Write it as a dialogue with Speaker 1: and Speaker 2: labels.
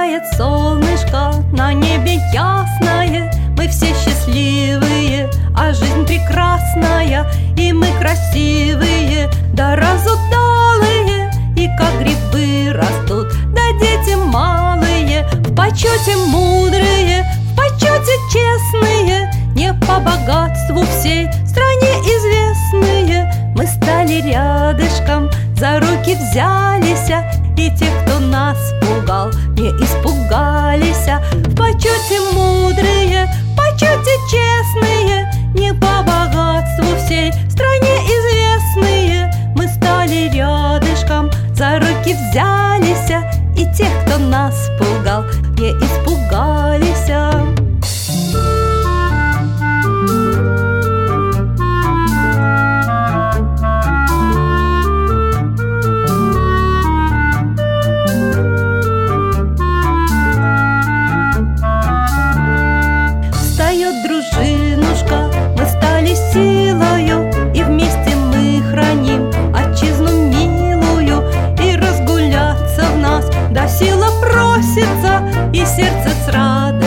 Speaker 1: Сияет солнышко на небе ясное, мы все счастливые, а жизнь прекрасная. И мы красивые, да разудалые, и как грибы растут, да дети малые. В почете мудрые, в почете честные, не по богатству всей стране известные. Мы стали рядышком, за руки взялись, и те, кто нас пугал, не испугались. В почете мудрые, в почете честные, не по богатству всей стране известные. Мы стали рядышком, за руки взялись, и тех, кто нас пугал, не испугались. Встает дружинушка, мы стали силою, и вместе мы храним отчизну милую. И разгуляться в нас, да сила просится, и сердце с радостью